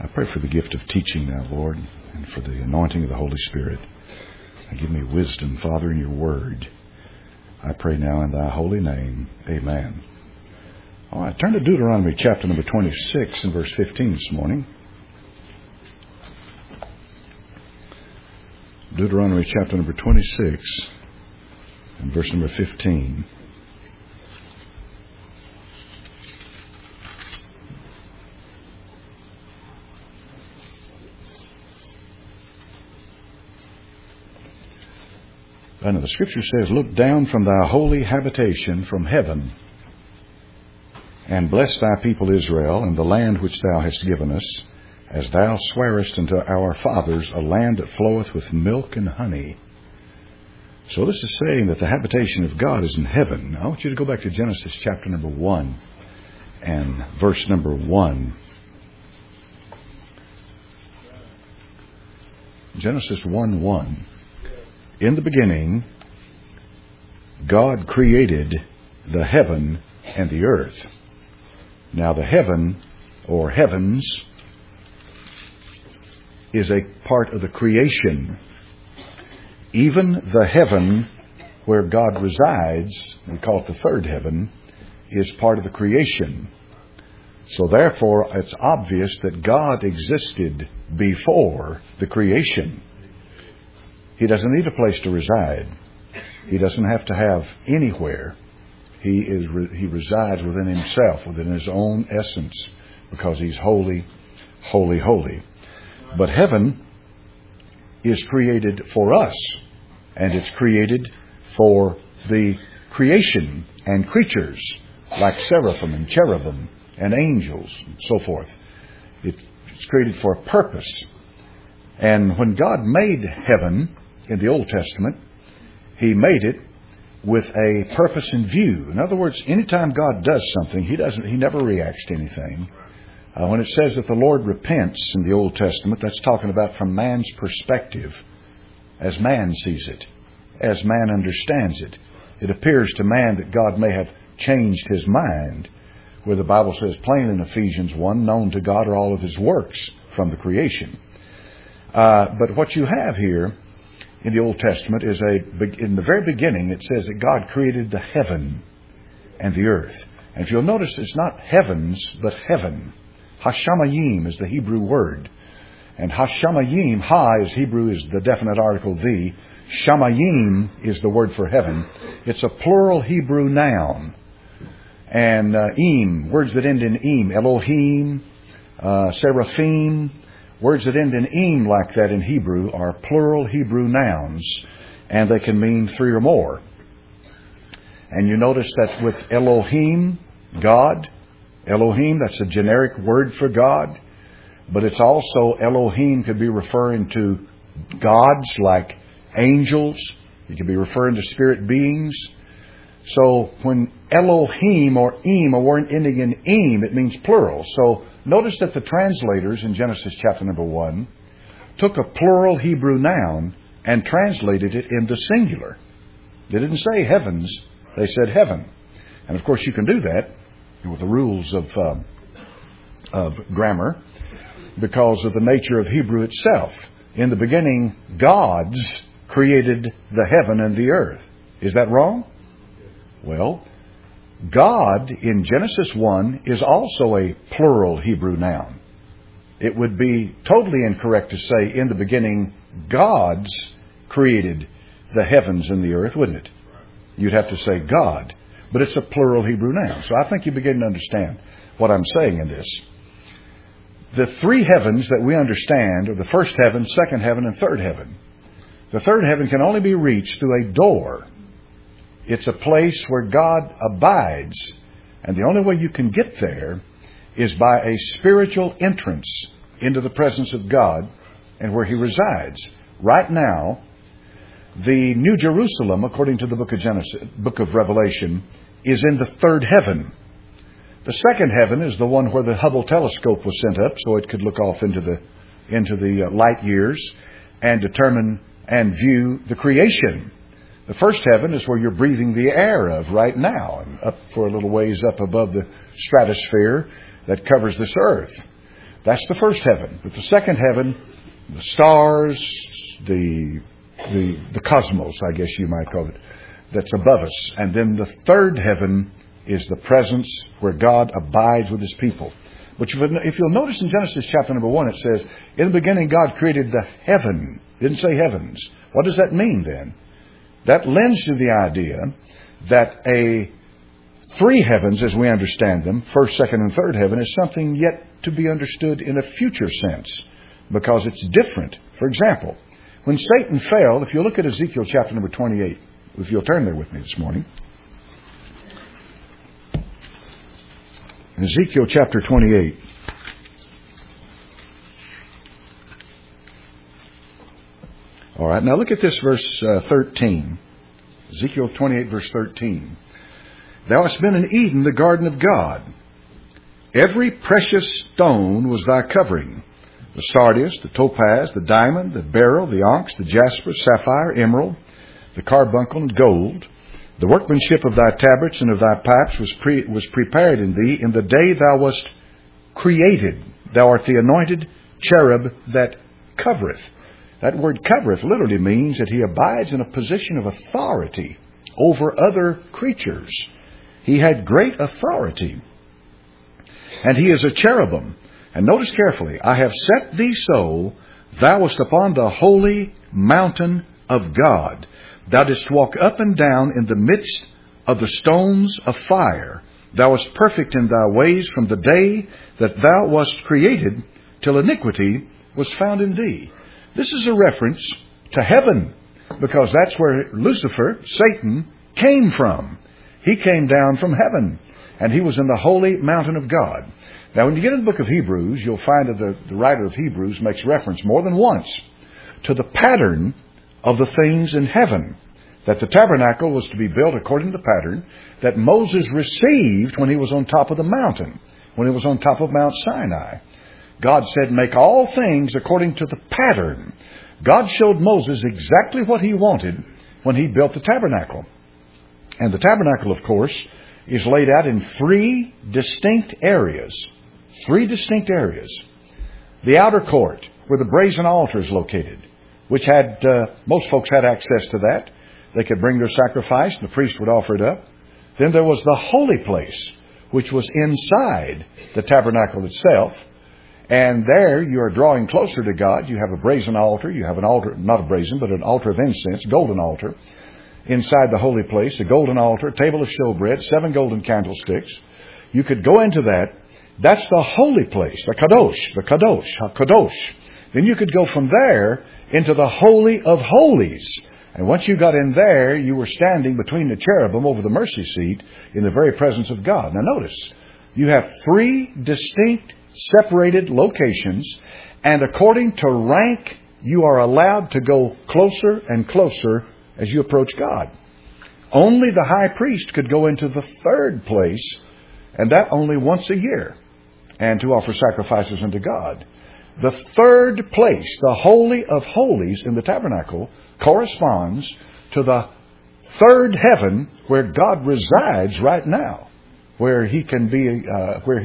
I pray for the gift of teaching now, Lord, and for the anointing of the Holy Spirit. And give me wisdom, Father, in your word. I pray now in thy holy name. Amen. All right, turn to Deuteronomy chapter number 26 and verse 15 this morning. Deuteronomy chapter number 26 and verse number 15. And the Scripture says, "Look down from thy holy habitation from heaven, and bless thy people Israel, and the land which thou hast given us, as thou swarest unto our fathers, a land that floweth with milk and honey." So this is saying that the habitation of God is in heaven. I want you to go back to Genesis chapter number 1 and verse number 1. Genesis 1:1. In the beginning, God created the heaven and the earth. Now the heaven, or heavens, is a part of the creation. Even the heaven where God resides, we call it the third heaven, is part of the creation. So therefore, it's obvious that God existed before the creation. He doesn't need a place to reside. He doesn't have to have anywhere. He resides within himself, within his own essence, because he's holy, holy, holy. But heaven is created for us, and it's created for the creation and creatures, like seraphim and cherubim and angels and so forth. It's created for a purpose. And when God made heaven in the Old Testament, He made it with a purpose in view. In other words, anytime God does something, He never reacts to anything. When it says that the Lord repents in the Old Testament, that's talking about from man's perspective, as man sees it, as man understands it. It appears to man that God may have changed His mind, where the Bible says plain in Ephesians 1, known to God are all of His works from the creation. But what you have here in the Old Testament is in the very beginning, it says that God created the heaven and the earth. And if you'll notice, it's not heavens, but heaven. Hashamayim is the Hebrew word. And Hashamayim, Ha is Hebrew, is the definite article the. Shamayim is the word for heaven. It's a plural Hebrew noun. And im, words that end in im, Elohim, seraphim, words that end in im like that in Hebrew are plural Hebrew nouns, and they can mean three or more. And you notice that with Elohim, God, Elohim, that's a generic word for God, but it's also, Elohim could be referring to gods like angels. It could be referring to spirit beings. So when Elohim or im, a word ending in im, it means plural. So notice that the translators in Genesis chapter number 1 took a plural Hebrew noun and translated it into singular. They didn't say heavens, they said heaven. And of course you can do that with the rules of grammar because of the nature of Hebrew itself. In the beginning, gods created the heaven and the earth. Is that wrong? Well, God in Genesis 1 is also a plural Hebrew noun. It would be totally incorrect to say in the beginning gods created the heavens and the earth, wouldn't it? You'd have to say God. But it's a plural Hebrew noun. So I think you begin to understand what I'm saying in this. The three heavens that we understand are the first heaven, second heaven, and third heaven. The third heaven can only be reached through a door. It's a place where God abides. And the only way you can get there is by a spiritual entrance into the presence of God and where He resides. Right now, the New Jerusalem, according to the book of Revelation, is in the third heaven. The second heaven is the one where the Hubble telescope was sent up so it could look off into the light years and determine and view the creation. The first heaven is where you're breathing the air of right now, and up for a little ways up above the stratosphere that covers this earth. That's the first heaven. But the second heaven, the stars, the cosmos, I guess you might call it, that's above us. And then the third heaven is the presence where God abides with His people. But if you'll notice in Genesis chapter number 1, it says, in the beginning God created the heaven. It didn't say heavens. What does that mean then? That lends to the idea that three heavens, as we understand them, first, second, and third heaven, is something yet to be understood in a future sense, because it's different. For example, when Satan fell, if you look at Ezekiel chapter number 28, if you'll turn there with me this morning. Ezekiel chapter 28. All right, now look at this verse 13. Ezekiel 28 verse 13. Thou hast been in Eden, the garden of God. Every precious stone was thy covering. The sardius, the topaz, the diamond, the beryl, the onyx, the jasper, sapphire, emerald, the carbuncle, and gold. The workmanship of thy tabrets and of thy pipes was prepared in thee in the day thou wast created. Thou art the anointed cherub that covereth. That word covereth literally means that he abides in a position of authority over other creatures. He had great authority. And he is a cherubim. And notice carefully, I have set thee so, thou wast upon the holy mountain of God. Thou didst walk up and down in the midst of the stones of fire. Thou wast perfect in thy ways from the day that thou wast created till iniquity was found in thee. This is a reference to heaven, because that's where Lucifer, Satan, came from. He came down from heaven, and he was in the holy mountain of God. Now, when you get in the book of Hebrews, you'll find that the writer of Hebrews makes reference more than once to the pattern of the things in heaven, that the tabernacle was to be built according to the pattern that Moses received when he was on top of the mountain, when he was on top of Mount Sinai. God said, make all things according to the pattern. God showed Moses exactly what he wanted when he built the tabernacle. And the tabernacle, of course, is laid out in three distinct areas. Three distinct areas. The outer court, where the brazen altar is located, which had, most folks had access to that. They could bring their sacrifice, and the priest would offer it up. Then there was the holy place, which was inside the tabernacle itself. And there you are drawing closer to God. You have a brazen altar. You have an altar, not a brazen, but an altar of incense, golden altar. Inside the holy place, a golden altar, a table of showbread, 7 golden candlesticks. You could go into that. That's the holy place, the kadosh. Then you could go from there into the Holy of Holies. And once you got in there, you were standing between the cherubim over the mercy seat in the very presence of God. Now notice, you have 3 distinct, separated locations, and according to rank, you are allowed to go closer and closer as you approach God. Only the high priest could go into the third place, and that only once a year, and to offer sacrifices unto God. The third place, the Holy of Holies in the tabernacle, corresponds to the third heaven where God resides right now, where he can be, where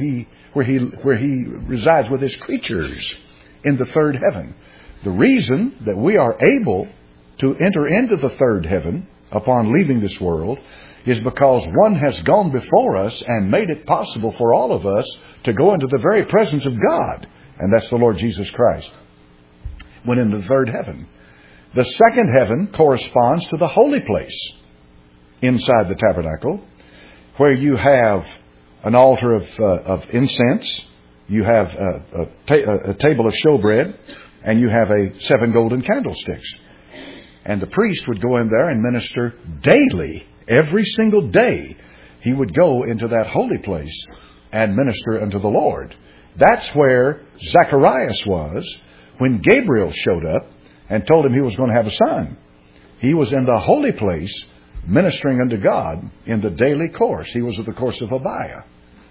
he resides with his creatures in the third heaven. The reason that we are able to enter into the third heaven upon leaving this world is because one has gone before us and made it possible for all of us to go into the very presence of God. And that's the Lord Jesus Christ. Went into the third heaven. The second heaven corresponds to the holy place inside the tabernacle, where you have an altar of incense, you have a table of showbread, and you have 7 golden candlesticks. And the priest would go in there and minister daily, every single day. He would go into that holy place and minister unto the Lord. That's where Zacharias was when Gabriel showed up and told him he was going to have a son. He was in the holy place ministering unto God in the daily course. He was at the course of Abiah.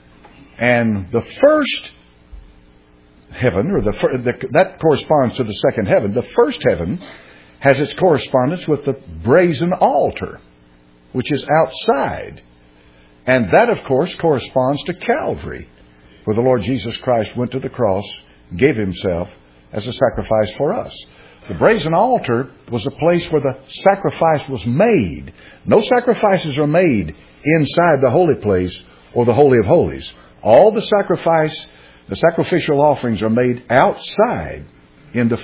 And the first heaven, or that corresponds to the second heaven. The first heaven has its correspondence with the brazen altar, which is outside. And that, of course, corresponds to Calvary, where the Lord Jesus Christ went to the cross gave Himself as a sacrifice for us. The brazen altar was a place where the sacrifice was made. No sacrifices are made inside the holy place or the Holy of Holies. All the sacrificial offerings are made outside in the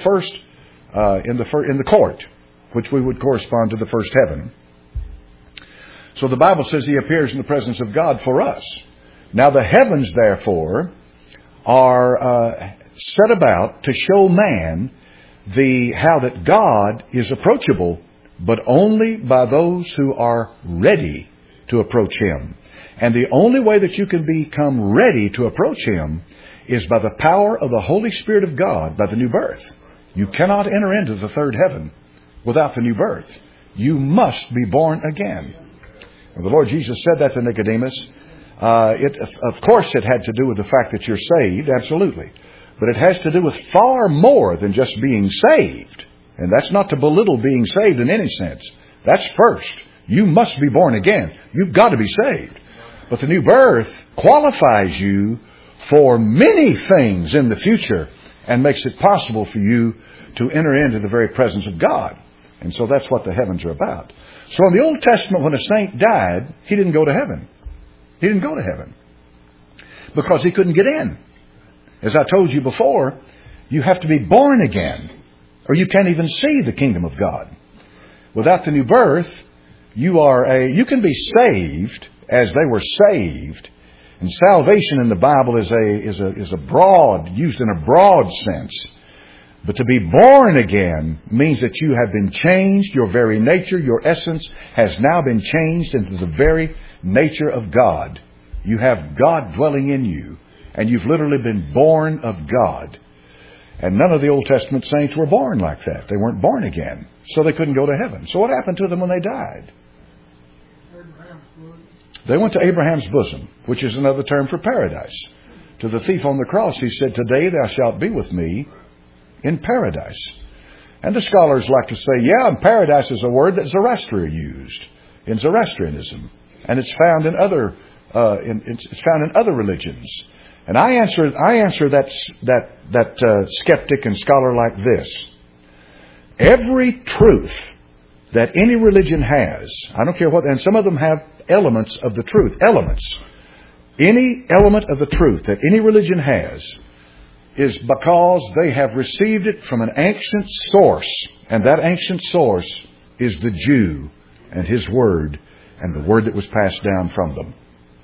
court, which we would correspond to the first heaven. So the Bible says He appears in the presence of God for us. Now the heavens, therefore, are set about to show man how that God is approachable, but only by those who are ready to approach Him. And the only way that you can become ready to approach Him is by the power of the Holy Spirit of God, by the new birth. You cannot enter into the third heaven without the new birth. You must be born again. Well, the Lord Jesus said that to Nicodemus. Of course it had to do with the fact that you're saved, absolutely. But it has to do with far more than just being saved. And that's not to belittle being saved in any sense. That's first. You must be born again. You've got to be saved. But the new birth qualifies you for many things in the future and makes it possible for you to enter into the very presence of God. And so that's what the heavens are about. So in the Old Testament, when a saint died, he didn't go to heaven. He didn't go to heaven because he couldn't get in. As I told you before, you have to be born again, or you can't even see the kingdom of God. Without the new birth, you can be saved as they were saved. And salvation in the Bible is used in a broad sense. But to be born again means that you have been changed. Your very nature, your essence has now been changed into the very nature of God. You have God dwelling in you. And you've literally been born of God. And none of the Old Testament saints were born like that. They weren't born again. So they couldn't go to heaven. So what happened to them when they died? They went to Abraham's bosom, which is another term for paradise. To the thief on the cross, He said, "Today thou shalt be with me in paradise." And the scholars like to say, and paradise is a word that Zoroaster used in Zoroastrianism. And it's found in other religions. And I answer that skeptic and scholar like this: every truth that any religion has, I don't care what, and some of them have elements of the truth, any element of the truth that any religion has is because they have received it from an ancient source, and that ancient source is the Jew and his word and the word that was passed down from them.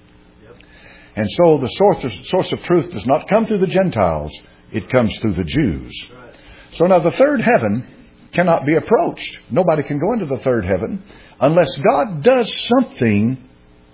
And so the source of truth does not come through the Gentiles. It comes through the Jews. So now the third heaven cannot be approached. Nobody can go into the third heaven unless God does something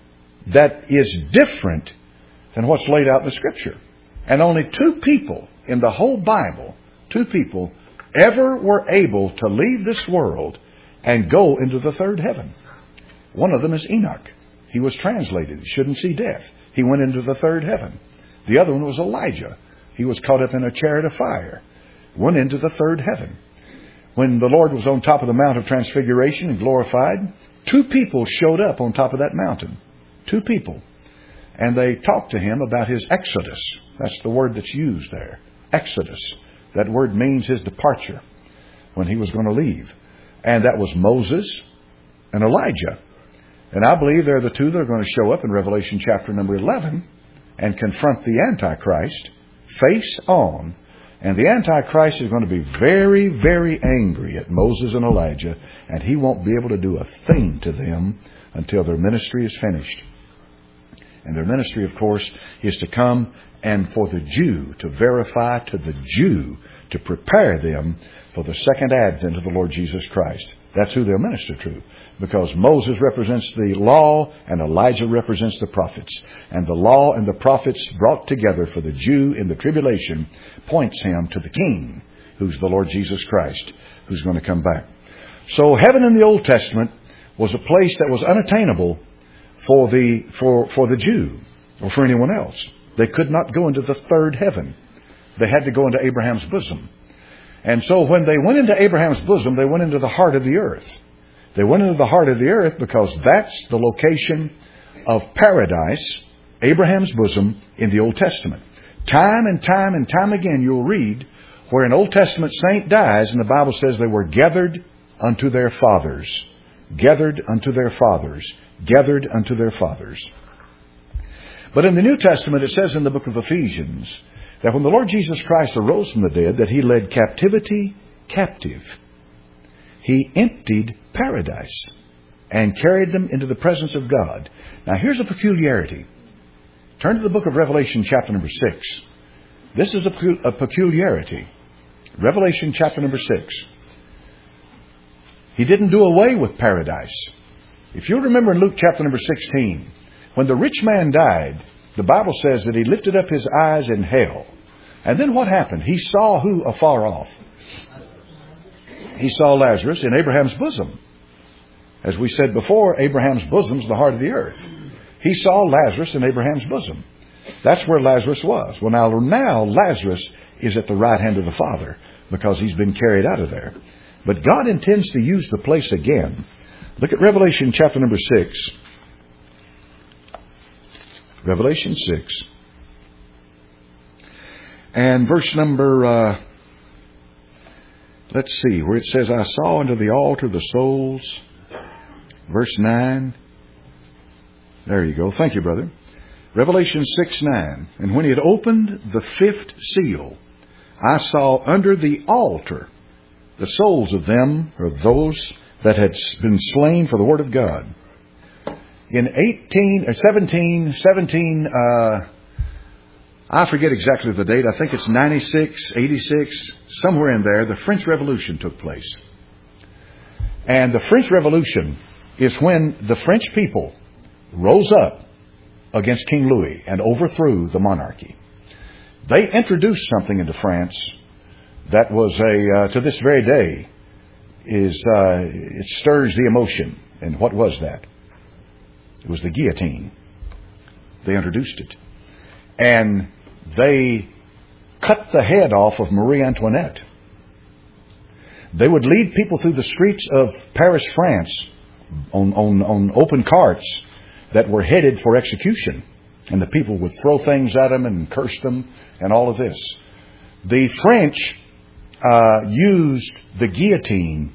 that is different than what's laid out in the Scripture. And only 2 people in the whole Bible, 2 people, ever were able to leave this world and go into the third heaven. One of them is Enoch. He was translated. He shouldn't see death. He went into the third heaven. The other one was Elijah. He was caught up in a chariot of fire. Went into the third heaven. When the Lord was on top of the Mount of Transfiguration and glorified, 2 people showed up on top of that mountain. 2 people. And they talked to Him about His exodus. That's the word that's used there. Exodus. That word means His departure, when He was going to leave. And that was Moses and Elijah. And I believe they're the 2 that are going to show up in Revelation chapter number 11 and confront the Antichrist face on. And the Antichrist is going to be very, very angry at Moses and Elijah, and he won't be able to do a thing to them until their ministry is finished. And their ministry, of course, is to come and for the Jew, to verify to the Jew, to prepare them for the second advent of the Lord Jesus Christ. That's who they'll minister to. Because Moses represents the law and Elijah represents the prophets. And the law and the prophets brought together for the Jew in the tribulation points him to the King, who's the Lord Jesus Christ, who's going to come back. So heaven in the Old Testament was a place that was unattainable for the Jew or for anyone else. They could not go into the third heaven. They had to go into Abraham's bosom. And so when they went into Abraham's bosom, they went into the heart of the earth. They went into the heart of the earth because that's the location of paradise, Abraham's bosom, in the Old Testament. Time and time and time again you'll read where an Old Testament saint dies and the Bible says they were gathered unto their fathers. Gathered unto their fathers. Gathered unto their fathers. But in the New Testament it says in the book of Ephesians that when the Lord Jesus Christ arose from the dead, that He led captivity captive. He emptied paradise and carried them into the presence of God. Now here's a peculiarity. Turn to the book of Revelation chapter number 6. This is a peculiarity. Revelation chapter number 6. He didn't do away with paradise. If you'll remember in Luke chapter number 16, when the rich man died, the Bible says that he lifted up his eyes in hell. And then what happened? He saw who afar off? He saw Lazarus in Abraham's bosom. As we said before, Abraham's bosom is the heart of the earth. He saw Lazarus in Abraham's bosom. That's where Lazarus was. Well, now Lazarus is at the right hand of the Father because he's been carried out of there. But God intends to use the place again. Look at Revelation chapter number 6. Revelation 6. And verse number, let's see, where it says, I saw unto the altar the souls. Verse 9. There you go. Thank you, brother. Revelation 6:9. And when he had opened the fifth seal, I saw under the altar the souls of them, or those that had been slain for the word of God. In 17, I forget exactly the date. I think it's 96, 86, somewhere in there, the French Revolution took place. And the French Revolution is when the French people rose up against King Louis and overthrew the monarchy. They introduced something into France that was to this very day, it stirs the emotion. And what was that? It was the guillotine. They introduced it. And they cut the head off of Marie Antoinette. They would lead people through the streets of Paris, France, on open carts that were headed for execution. And the people would throw things at them and curse them and all of this. The French used the guillotine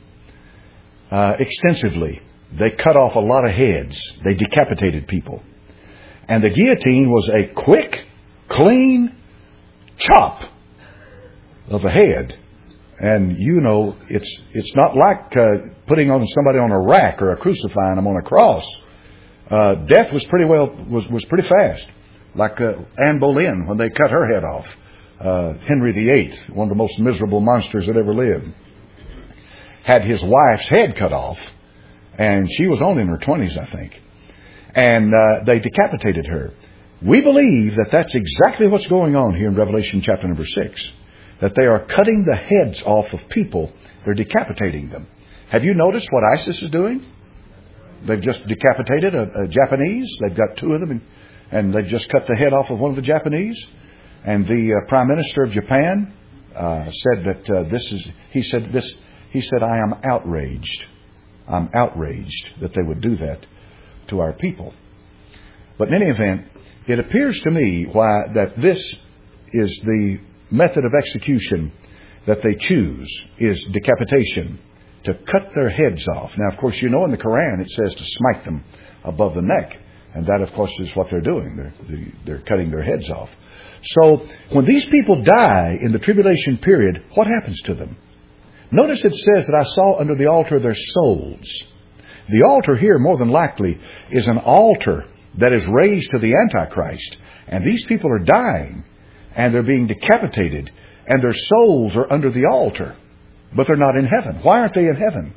extensively. They cut off a lot of heads. They decapitated people. And the guillotine was a quick, clean chop of a head. And you know, it's not like putting on somebody on a rack or crucifying them on a cross. Death was pretty fast. Like Anne Boleyn when they cut her head off. Henry VIII, one of the most miserable monsters that ever lived, had his wife's head cut off, and she was only in her 20s, I think. And they decapitated her. We believe that that's exactly what's going on here in Revelation chapter number 6. That they are cutting the heads off of people. They're decapitating them. Have you noticed what ISIS is doing? They've just decapitated a Japanese. They've got two of them, and they've just cut the head off of one of the Japanese. And the Prime Minister of Japan said that he said, I am outraged. I'm outraged that they would do that to our people. But in any event, it appears to me that this is the method of execution that they choose, is decapitation, to cut their heads off. Now, of course, you know in the Quran it says to smite them above the neck. And that, of course, is what they're doing. They're cutting their heads off. So, when these people die in the tribulation period, what happens to them? Notice it says that I saw under the altar their souls. The altar here, more than likely, is an altar that is raised to the Antichrist. And these people are dying, and they're being decapitated, and their souls are under the altar. But they're not in heaven. Why aren't they in heaven?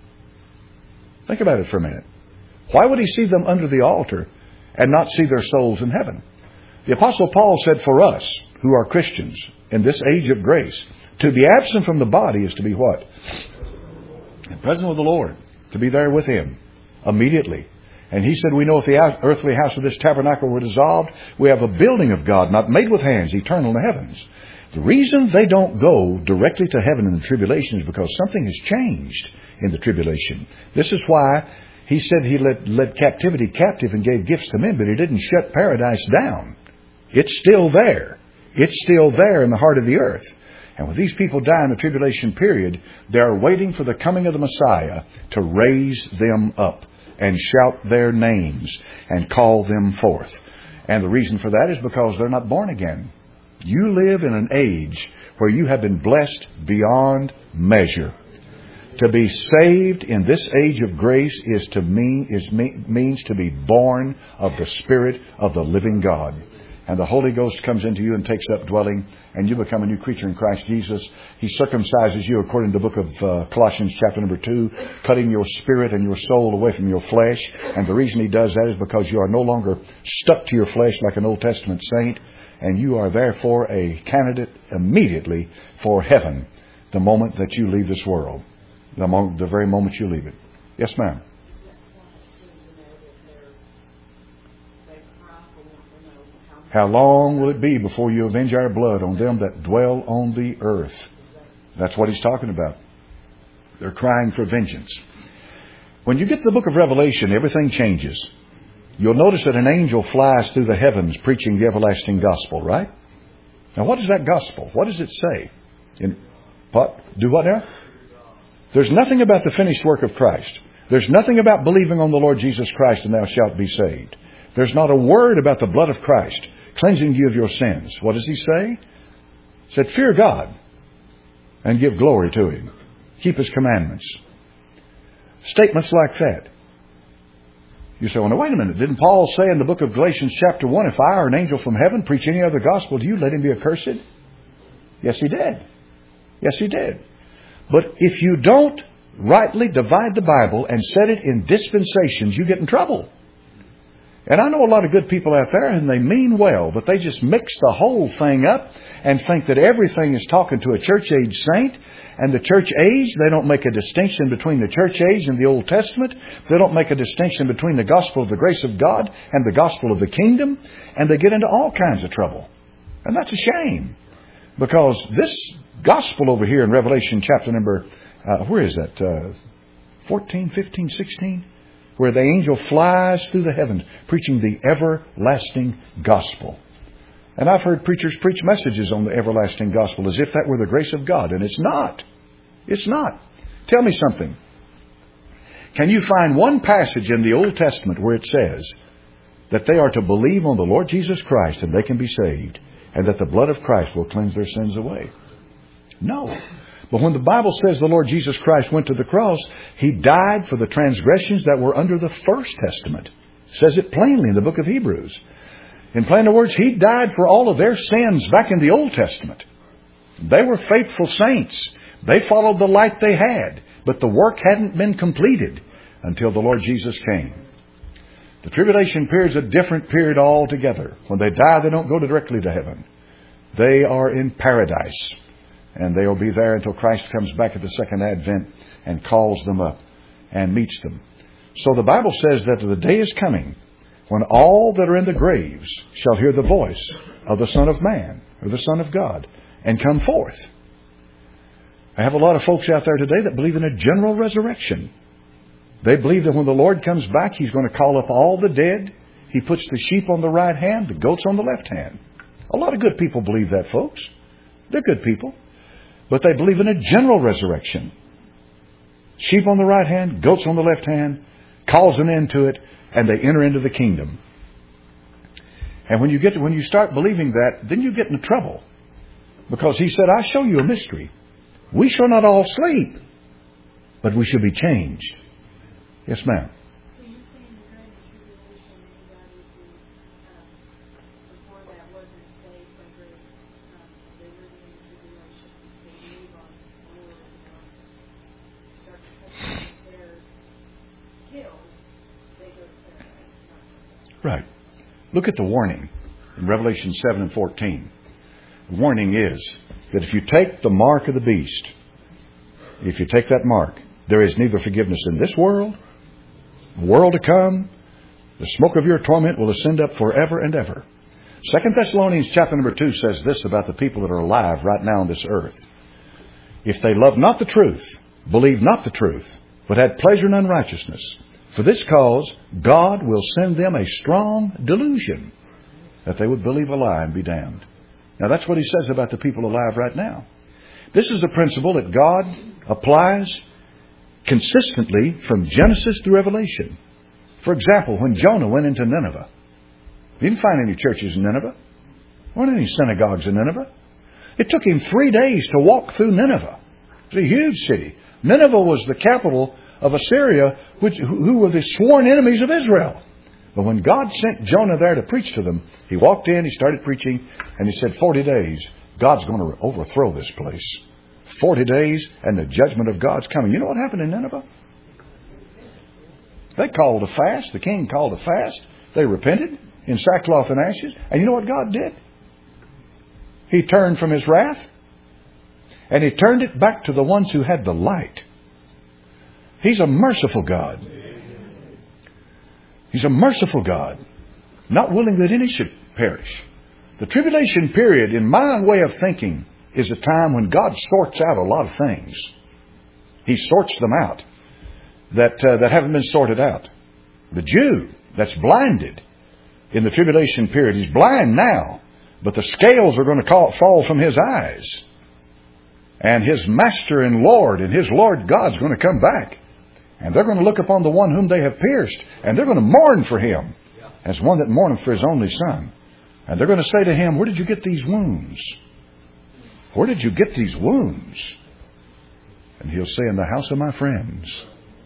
Think about it for a minute. Why would he see them under the altar and not see their souls in heaven? The Apostle Paul said for us, who are Christians, in this age of grace, to be absent from the body is to be what? Present with the Lord. To be there with Him immediately. And he said, we know if the earthly house of this tabernacle were dissolved, we have a building of God, not made with hands, eternal in the heavens. The reason they don't go directly to heaven in the tribulation is because something has changed in the tribulation. This is why he said he led captivity captive and gave gifts to men, but he didn't shut paradise down. It's still there. It's still there in the heart of the earth. And when these people die in the tribulation period, they're waiting for the coming of the Messiah to raise them up and shout their names and call them forth. And the reason for that is because they're not born again. You live in an age where you have been blessed beyond measure. To be saved in this age of grace means to be born of the Spirit of the living God. And the Holy Ghost comes into you and takes up dwelling, and you become a new creature in Christ Jesus. He circumcises you according to the book of Colossians chapter number 2, cutting your spirit and your soul away from your flesh. And the reason He does that is because you are no longer stuck to your flesh like an Old Testament saint, and you are therefore a candidate immediately for heaven the moment that you leave this world, the very moment you leave it. Yes, ma'am. How long will it be before you avenge our blood on them that dwell on the earth? That's what He's talking about. They're crying for vengeance. When you get to the book of Revelation, everything changes. You'll notice that an angel flies through the heavens preaching the everlasting gospel, right? Now, what is that gospel? What does it say? Do what now? There's nothing about the finished work of Christ. There's nothing about believing on the Lord Jesus Christ and thou shalt be saved. There's not a word about the blood of Christ cleansing you of your sins. What does He say? He said, fear God and give glory to Him. Keep His commandments. Statements like that. You say, well, now, wait a minute. Didn't Paul say in the book of Galatians chapter 1, if I or an angel from heaven preach any other gospel to you, let him be accursed? Yes, he did. Yes, he did. But if you don't rightly divide the Bible and set it in dispensations, you get in trouble. And I know a lot of good people out there, and they mean well, but they just mix the whole thing up and think that everything is talking to a church-age saint. And the church age, they don't make a distinction between the church age and the Old Testament. They don't make a distinction between the gospel of the grace of God and the gospel of the kingdom. And they get into all kinds of trouble. And that's a shame. Because this gospel over here in Revelation chapter number, where is that? 14, 15, 16? Where the angel flies through the heavens preaching the everlasting gospel. And I've heard preachers preach messages on the everlasting gospel as if that were the grace of God. And it's not. It's not. Tell me something. Can you find one passage in the Old Testament where it says that they are to believe on the Lord Jesus Christ and they can be saved, and that the blood of Christ will cleanse their sins away? No. But when the Bible says the Lord Jesus Christ went to the cross, He died for the transgressions that were under the First Testament. It says it plainly in the book of Hebrews. In plainer words, He died for all of their sins back in the Old Testament. They were faithful saints. They followed the light they had, but the work hadn't been completed until the Lord Jesus came. The tribulation period is a different period altogether. When they die, they don't go directly to heaven. They are in paradise. And they'll be there until Christ comes back at the second advent and calls them up and meets them. So the Bible says that the day is coming when all that are in the graves shall hear the voice of the Son of Man, or the Son of God, and come forth. I have a lot of folks out there today that believe in a general resurrection. They believe that when the Lord comes back, He's going to call up all the dead. He puts the sheep on the right hand, the goats on the left hand. A lot of good people believe that, folks. They're good people. But they believe in a general resurrection. Sheep on the right hand, goats on the left hand, calls them into it, and they enter into the kingdom. And when you start believing that, then you get into trouble. Because He said, I show you a mystery. We shall not all sleep, but we shall be changed. Yes, ma'am. Right. Look at the warning in Revelation 7 and 14. The warning is that if you take the mark of the beast, if you take that mark, there is neither forgiveness in this world, the world to come. The smoke of your torment will ascend up forever and ever. 2 Thessalonians chapter number 2 says this about the people that are alive right now on this earth. If they love not the truth, believe not the truth, but had pleasure in unrighteousness, for this cause, God will send them a strong delusion, that they would believe a lie and be damned. Now that's what he says about the people alive right now. This is a principle that God applies consistently from Genesis to Revelation. For example, when Jonah went into Nineveh, he didn't find any churches in Nineveh. There weren't any synagogues in Nineveh. It took him 3 days to walk through Nineveh. It's a huge city. Nineveh was the capital of Assyria, who were the sworn enemies of Israel. But when God sent Jonah there to preach to them, he walked in, he started preaching, and he said, 40 days, God's going to overthrow this place. 40 days, and the judgment of God's coming. You know what happened in Nineveh? They called a fast. The king called a fast. They repented in sackcloth and ashes. And you know what God did? He turned from His wrath, and He turned it back to the ones who had the light. He's a merciful God. He's a merciful God, not willing that any should perish. The tribulation period, in my way of thinking, is a time when God sorts out a lot of things. He sorts them out that haven't been sorted out. The Jew that's blinded in the tribulation period, he's blind now, but the scales are going to fall from his eyes. And his Master and Lord and his Lord God's going to come back. And they're going to look upon the one whom they have pierced, and they're going to mourn for him as one that mourneth for his only son. And they're going to say to him, where did you get these wounds? Where did you get these wounds? And he'll say, in the house of my friends.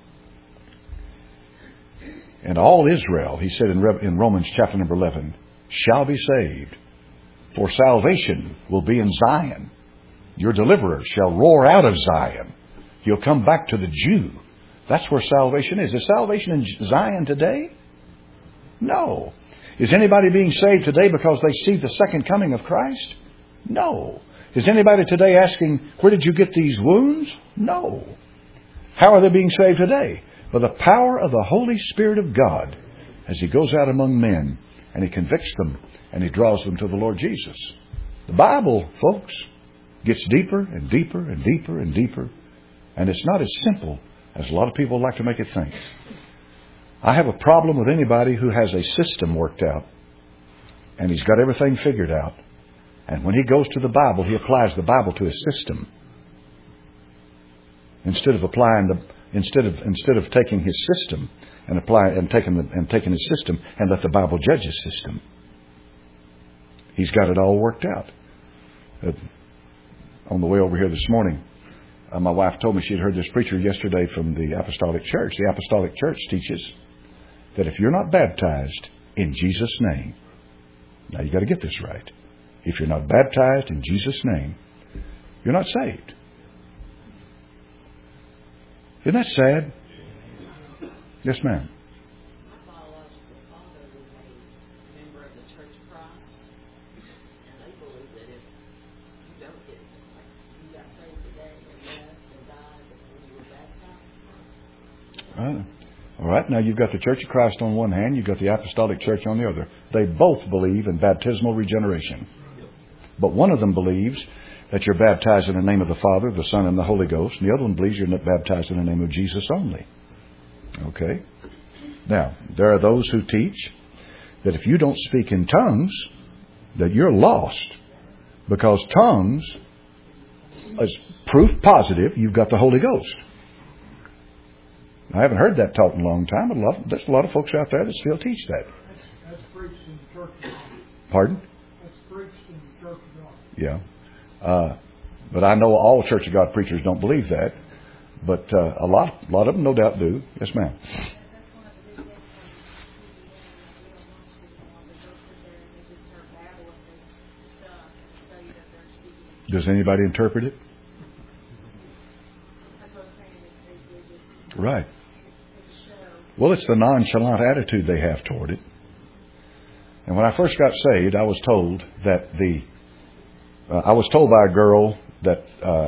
And all Israel, he said in Romans chapter number 11, shall be saved. For salvation will be in Zion. Your deliverer shall roar out of Zion. He'll come back to the Jew. That's where salvation is. Is salvation in Zion today? No. Is anybody being saved today because they see the second coming of Christ? No. Is anybody today asking, where did you get these wounds? No. How are they being saved today? By the power of the Holy Spirit of God as He goes out among men and He convicts them and He draws them to the Lord Jesus. The Bible, folks, gets deeper and deeper and deeper and deeper. And it's not as simple as a lot of people like to make it think. I have a problem with anybody who has a system worked out and he's got everything figured out. And when he goes to the Bible, he applies the Bible to his system. Instead of taking his system and taking his system and let the Bible judge his system. He's got it all worked out. On the way over here this morning, my wife told me she had heard this preacher yesterday from the Apostolic Church. The Apostolic Church teaches that if you're not baptized in Jesus' name, now you got to get this right. If you're not baptized in Jesus' name, you're not saved. Isn't that sad? Yes, ma'am. My biological father was a member of the Church of Christ, and they believe that if you don't get, like, you got saved today and left and died before you were baptized. All right. Now you've got the Church of Christ on one hand, you've got the Apostolic Church on the other. They both believe in baptismal regeneration. But one of them believes that you're baptized in the name of the Father, the Son, and the Holy Ghost. And the other one believes you're not baptized in the name of Jesus only. Okay? Now, there are those who teach that if you don't speak in tongues, that you're lost. Because tongues is proof positive you've got the Holy Ghost. I haven't heard that taught in a long time, but there's a lot of folks out there that still teach that. That's preached in the Church of God. Pardon? That's preached in the Church of God. Yeah. But I know all Church of God preachers don't believe that. But a lot of them no doubt do. Yes, ma'am. Does anybody interpret it? Right. Well, it's the nonchalant attitude they have toward it. And when I first got saved, I was told that I was told by a girl that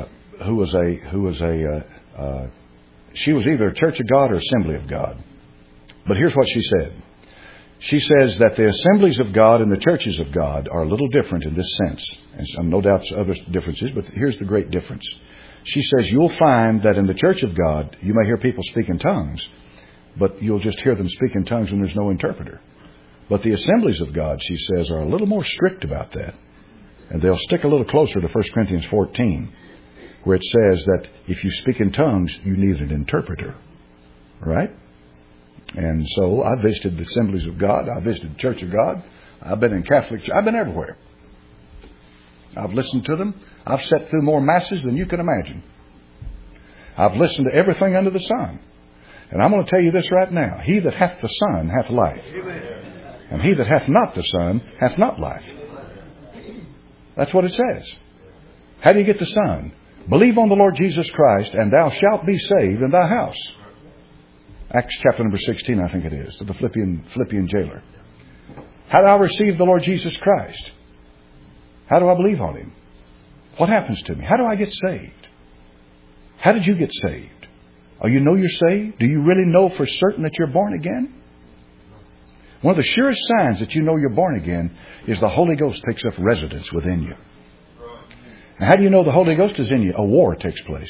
she was either a Church of God or Assembly of God. But here's what she said. She says that the Assemblies of God and the Churches of God are a little different in this sense. And no doubt other differences, but here's the great difference. She says you'll find that in the Church of God, you may hear people speak in tongues, but you'll just hear them speak in tongues when there's no interpreter. But the Assemblies of God, she says, are a little more strict about that. And they'll stick a little closer to 1 Corinthians 14, where it says that if you speak in tongues, you need an interpreter. Right? And so I visited the Assemblies of God. I visited the Church of God. I've been in Catholic Church. I've been everywhere. I've listened to them. I've sat through more masses than you can imagine. I've listened to everything under the sun. And I'm going to tell you this right now. He that hath the Son hath life. And he that hath not the Son hath not life. That's what it says. How do you get the Son? Believe on the Lord Jesus Christ, and thou shalt be saved in thy house. Acts chapter number 16, I think it is, to the Philippian jailer. How do I receive the Lord Jesus Christ? How do I believe on Him? What happens to me? How do I get saved? How did you get saved? Oh, you know you're saved? Do you really know for certain that you're born again? One of the surest signs that you know you're born again is the Holy Ghost takes up residence within you. Now, how do you know the Holy Ghost is in you? A war takes place.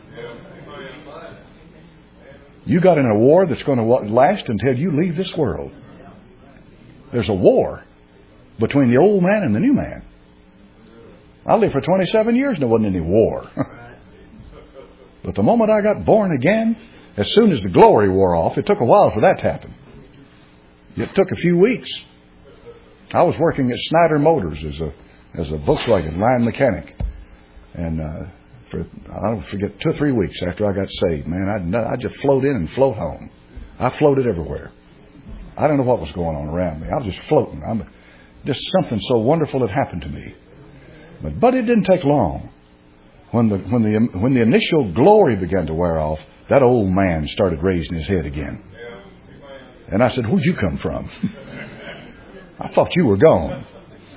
You got in a war that's going to last until you leave this world. There's a war between the old man and the new man. I lived for 27 years and there wasn't any war. But the moment I got born again, as soon as the glory wore off, it took a while for that to happen. It took a few weeks. I was working at Snyder Motors as a Volkswagen line mechanic. And I'll forget 2 or 3 weeks after I got saved, man, I'd just float in and float home. I floated everywhere. I don't know what was going on around me. I was just floating. Just something so wonderful had happened to me. But it didn't take long. When the initial glory began to wear off, that old man started raising his head again. And I said, "Where'd you come from?" I thought you were gone.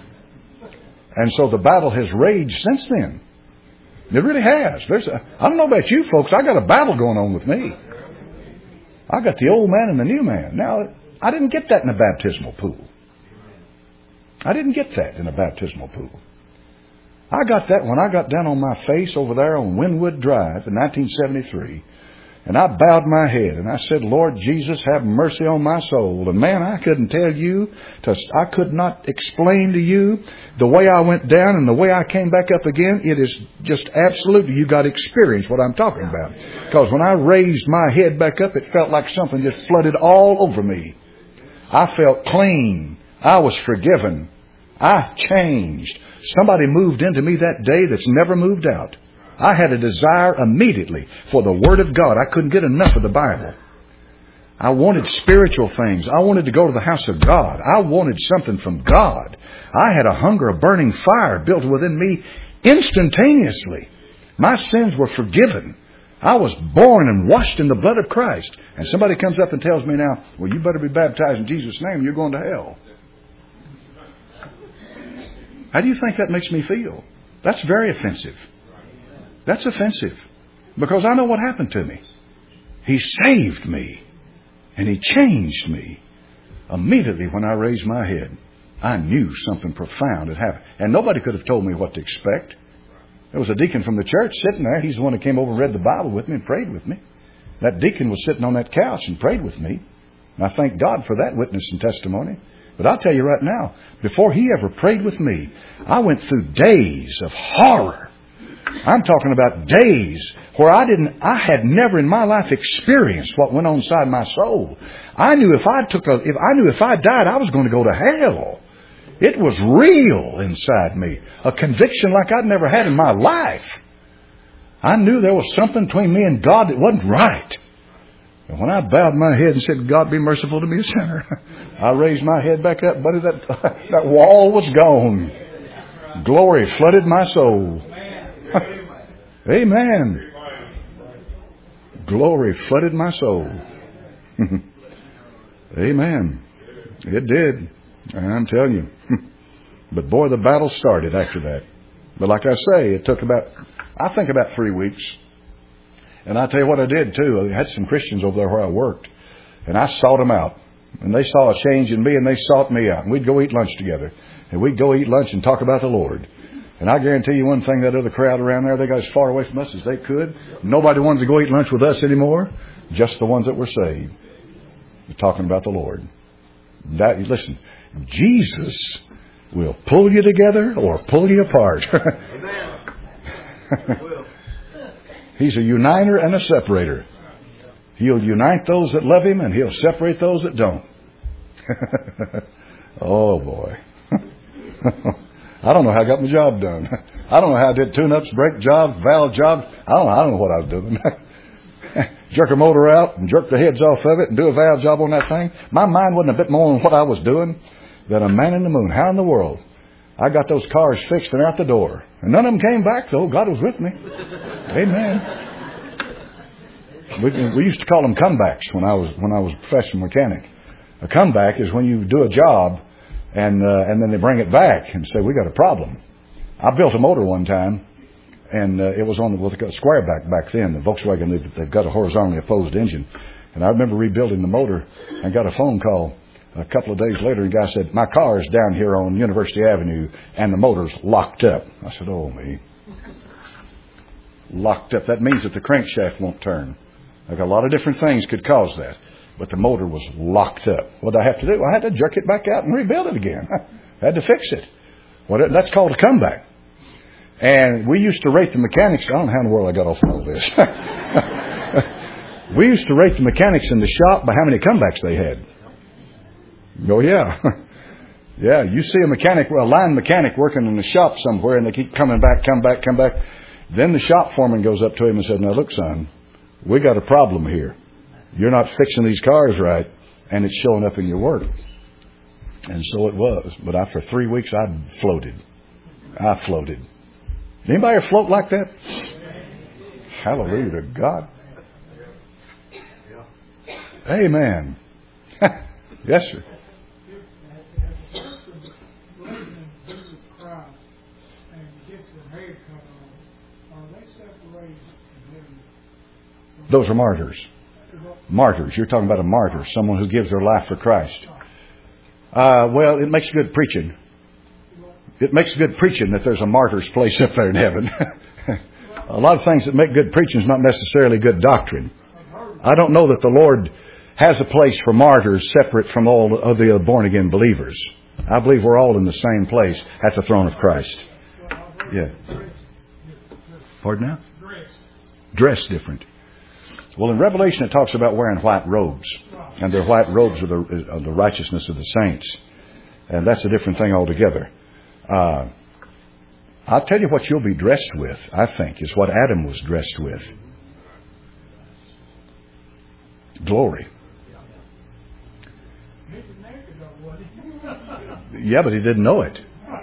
And so the battle has raged since then. It really has. I don't know about you folks. I got a battle going on with me. I got the old man and the new man. Now, I didn't get that in a baptismal pool. I didn't get that in a baptismal pool. I got that when I got down on my face over there on Wynwood Drive in 1973. And I bowed my head and I said, "Lord Jesus, have mercy on my soul." And man, I couldn't tell you, I could not explain to you the way I went down and the way I came back up again. It is just absolutely, you got to experience what I'm talking about. Because when I raised my head back up, it felt like something just flooded all over me. I felt clean. I was forgiven. I changed. Somebody moved into me that day that's never moved out. I had a desire immediately for the Word of God. I couldn't get enough of the Bible. I wanted spiritual things. I wanted to go to the house of God. I wanted something from God. I had a hunger, a burning fire built within me instantaneously. My sins were forgiven. I was born and washed in the blood of Christ. And somebody comes up and tells me now, "Well, you better be baptized in Jesus' name. You're going to hell." How do you think that makes me feel? That's very offensive. That's offensive. Because I know what happened to me. He saved me. And He changed me. Immediately when I raised my head, I knew something profound had happened. And nobody could have told me what to expect. There was a deacon from the church sitting there. He's the one that came over and read the Bible with me and prayed with me. That deacon was sitting on that couch and prayed with me. And I thank God for that witness and testimony. But I'll tell you right now, before he ever prayed with me, I went through days of horror. I'm talking about days where I had never in my life experienced what went on inside my soul. I knew if I died, I was going to go to hell. It was real inside me. A conviction like I'd never had in my life. I knew there was something between me and God that wasn't right. And when I bowed my head and said, "God, be merciful to me, a sinner," I raised my head back up, buddy, that wall was gone. Glory flooded my soul. Amen. Glory flooded my soul. Amen. It did. I'm telling you. But boy, the battle started after that. But like I say, it took about 3 weeks. And I tell you what I did too. I had some Christians over there where I worked. And I sought them out. And they saw a change in me and they sought me out. And we'd go eat lunch together. And we'd go eat lunch and talk about the Lord. And I guarantee you one thing, that other crowd around there, they got as far away from us as they could. Nobody wanted to go eat lunch with us anymore. Just the ones that were saved. We're talking about the Lord. Listen, Jesus will pull you together or pull you apart. Amen. He's a uniter and a separator. He'll unite those that love Him and He'll separate those that don't. Oh, boy. I don't know how I got my job done. I don't know how I did tune-ups, brake jobs, valve jobs. I don't know what I was doing. Jerk a motor out and jerk the heads off of it and do a valve job on that thing. My mind wasn't a bit more on what I was doing than a man in the moon. How in the world? I got those cars fixed and out the door. And none of them came back, though. God was with me. Amen. We used to call them comebacks when I was a professional mechanic. A comeback is when you do a job and then they bring it back and say, we got a problem. I built a motor one time, and it was on with a square back then. The Volkswagen, they've got a horizontally opposed engine. And I remember rebuilding the motor and got a phone call a couple of days later. And the guy said, my car is down here on University Avenue and the motor's locked up. I said, oh, me. Locked up. That means that the crankshaft won't turn. Like a lot of different things could cause that. But the motor was locked up. What did I have to do? I had to jerk it back out and rebuild it again. I had to fix it. That's called a comeback. And we used to rate the mechanics. I don't know how in the world I got off on all this. We used to rate the mechanics in the shop by how many comebacks they had. Oh, yeah. Yeah, you see a line mechanic working in the shop somewhere, and they keep coming back, come back. Then the shop foreman goes up to him and says, now, look, son, we got a problem here. You're not fixing these cars right, and it's showing up in your work. And so it was. But after 3 weeks, I floated. Anybody ever float like that? Hallelujah to God. Amen. Yes, sir. Those are martyrs. Martyrs. You're talking about a martyr, someone who gives their life for Christ. Well, it makes good preaching. It makes good preaching that there's a martyr's place up there in heaven. A lot of things that make good preaching is not necessarily good doctrine. I don't know that the Lord has a place for martyrs separate from all of the born-again believers. I believe we're all in the same place at the throne of Christ. Yeah. Pardon now? Dress different. Well, in Revelation it talks about wearing white robes. And their white robes are the righteousness of the saints. And that's a different thing altogether. I'll tell you what you'll be dressed with, I think, is what Adam was dressed with. Glory. Yeah, but he didn't know it.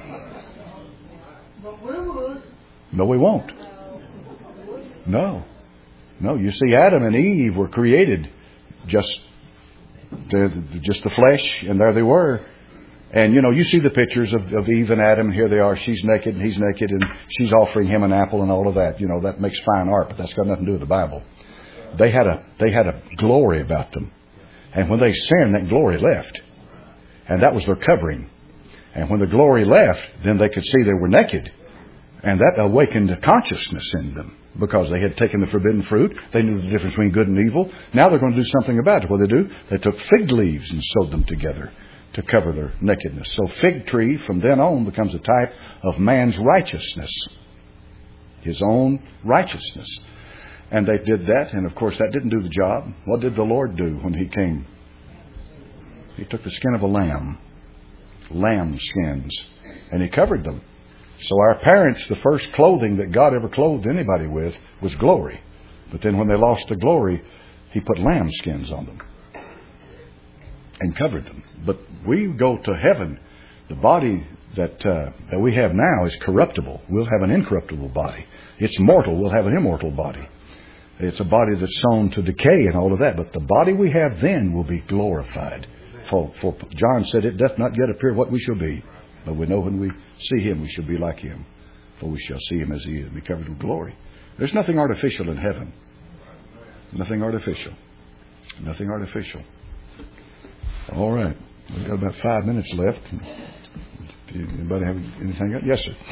No, we won't. No. You see, Adam and Eve were created just the flesh, and there they were. And, you see the pictures of Eve and Adam, and here they are. She's naked, and he's naked, and she's offering him an apple and all of that. That makes fine art, but that's got nothing to do with the Bible. They had a glory about them. And when they sinned, that glory left. And that was their covering. And when the glory left, then they could see they were naked. And that awakened a consciousness in them. Because they had taken the forbidden fruit. They knew the difference between good and evil. Now they're going to do something about it. What they do? They took fig leaves and sewed them together to cover their nakedness. So fig tree from then on becomes a type of man's righteousness. His own righteousness. And they did that. And of course that didn't do the job. What did the Lord do when He came? He took the skin of a lamb. Lamb skins. And He covered them. So our parents, the first clothing that God ever clothed anybody with was glory. But then when they lost the glory, He put lamb skins on them and covered them. But we go to heaven. The body that we have now is corruptible. We'll have an incorruptible body. It's mortal. We'll have an immortal body. It's a body that's sown to decay and all of that. But the body we have then will be glorified. For John said, it doth not yet appear what we shall be. But we know when we see Him, we shall be like Him. For we shall see Him as He is, be covered with glory. There's nothing artificial in heaven. Nothing artificial. Nothing artificial. All right. We've got about 5 minutes left. Anybody have anything else? Yes, sir.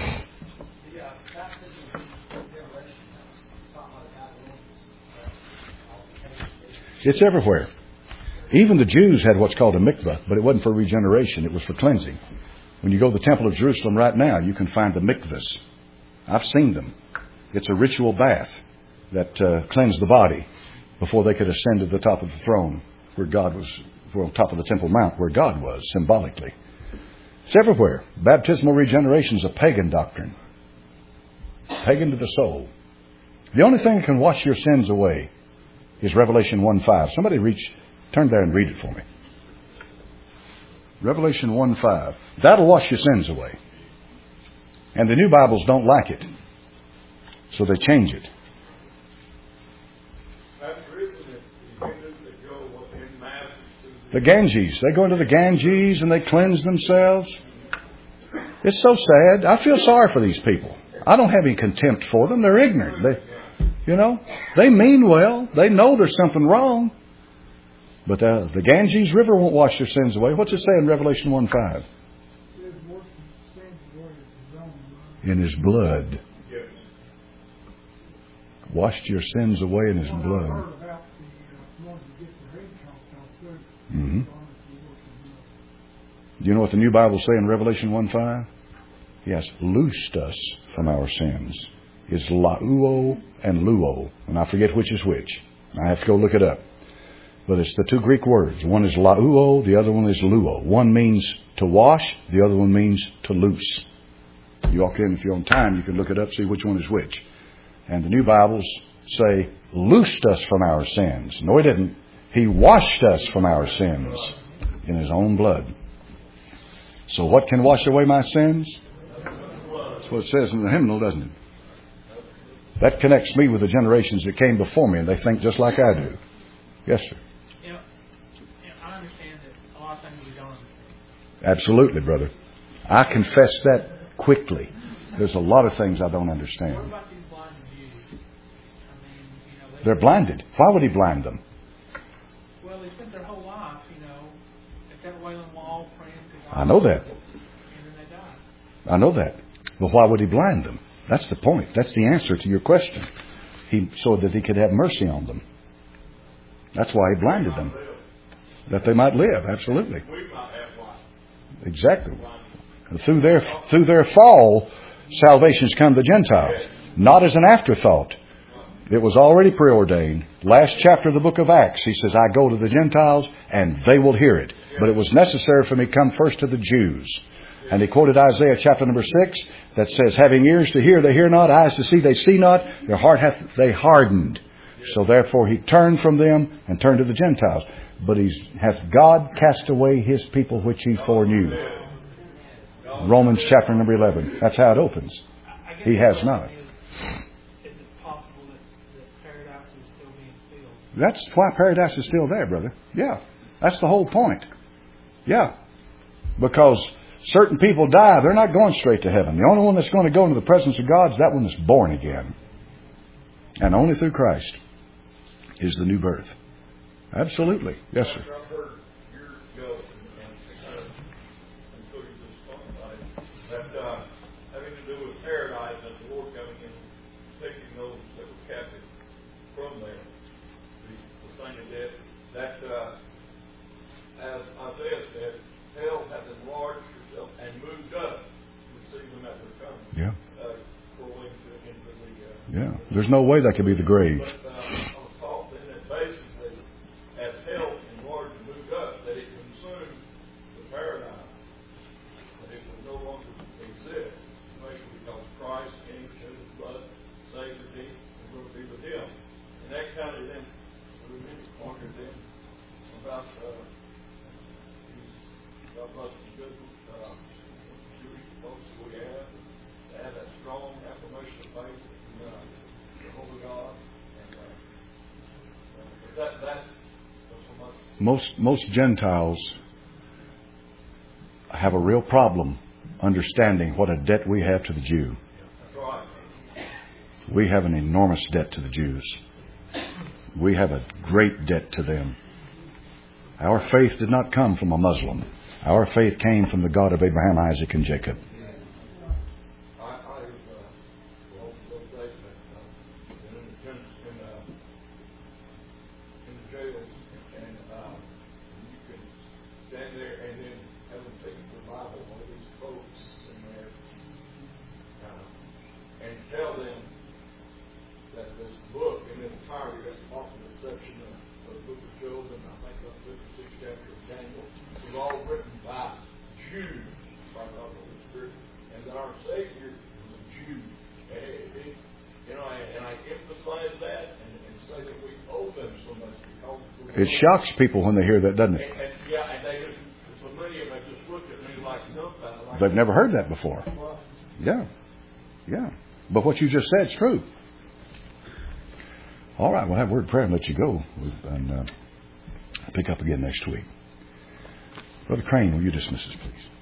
It's everywhere. Even the Jews had what's called a mikvah, but it wasn't for regeneration. It was for cleansing. When you go to the Temple of Jerusalem right now, you can find the mikvahs. I've seen them. It's a ritual bath that cleansed the body before they could ascend to the top of the throne where God was, on top of the Temple Mount where God was, symbolically. It's everywhere. Baptismal regeneration is a pagan doctrine. Pagan to the soul. The only thing that can wash your sins away is Revelation 1:5. Somebody turn there and read it for me. Revelation 1:5. That'll wash your sins away. And the new Bibles don't like it. So they change it. The Ganges. They go into the Ganges and they cleanse themselves. It's so sad. I feel sorry for these people. I don't have any contempt for them. They're ignorant. They mean well. They know there's something wrong. But the Ganges River won't wash their sins away. What's it say in Revelation 1:5? In His blood. Washed your sins away in His blood. Mm-hmm. Do you know what the New Bible say in Revelation 1:5? He has loosed us from our sins. It's lauo and luo. And I forget which is which. I have to go look it up. But it's the two Greek words. One is lauo, the other one is luo. One means to wash, the other one means to loose. You walk in, if you're on time, you can look it up, see which one is which. And the New Bibles say, loosed us from our sins. No, He didn't. He washed us from our sins in His own blood. So what can wash away my sins? That's what it says in the hymnal, doesn't it? That connects me with the generations that came before me, and they think just like I do. Yes, sir. I understand that a lot of things we don't understand. Absolutely, brother. I confess that quickly. There's a lot of things I don't What understand. about these blind Jews? They're blinded. Why would He blind them? Well, they spent their whole life, at that Wailing Wall praying to God. I know that. And then they died. I know that. But why would He blind them? That's the point. That's the answer to your question. So that He could have mercy on them. That's why He blinded them. That they might live. Absolutely. Exactly. Through their fall, salvation's come to the Gentiles. Not as an afterthought. It was already preordained. Last chapter of the book of Acts, He says, I go to the Gentiles and they will hear it. But it was necessary for me to come first to the Jews. And He quoted Isaiah chapter number 6 that says, having ears to hear, they hear not, eyes to see, they see not, their heart hath they hardened. So therefore He turned from them and turned to the Gentiles. But hath God cast away His people which He foreknew? Romans chapter number 11. That's how it opens. He has not. Is it possible that paradise is still being filled? That's why paradise is still there, brother. Yeah. That's the whole point. Yeah. Because certain people die, they're not going straight to heaven. The only one that's going to go into the presence of God is that one that's born again. And only through Christ is the new birth. Absolutely. Yes, sir. I've heard years ago, and including this phone that having to do with paradise and the Lord coming in, taking those that were captive from there, the thing that that as Isaiah said, hell has enlarged herself and moved up to receive them as they're coming. Yeah. Crawling into the. Yeah. There's no way that could be the grave. But I was taught then that basically, as hell enlarged and moved up, that it consumed the paradise, that it would no longer exist, especially because Christ came to shed His blood, saved the deep, and will be with Him. And that kind of then, we need to wonder then about God bless the good Jewish folks we have, to have that strong affirmation of faith in the Holy God. And that was so much. Most Gentiles have a real problem understanding what a debt we have to the Jew. That's right. We have an enormous debt to the Jews. We have a great debt to them. Our faith did not come from a Muslim. Our faith came from the God of Abraham, Isaac, and Jacob. In the jails, and you can stand there and then have them take the Bible, all these quotes in there, and tell them that this book in entirety, that's part of the section of the book of Job, and I think that's the 56th chapter of Daniel, was all written by Jews, by God the Holy Spirit, and that our Savior was a Jew. And I emphasize that and say that we owe them so much because It shocks people when they hear that, doesn't it? And they just, so many of them just look at me like nothing. Like, They've never heard that before. Yeah. Yeah. But what you just said is true. All right, we'll have a word of prayer and let you go. And pick up again next week. Brother Crane, will you dismiss us, please?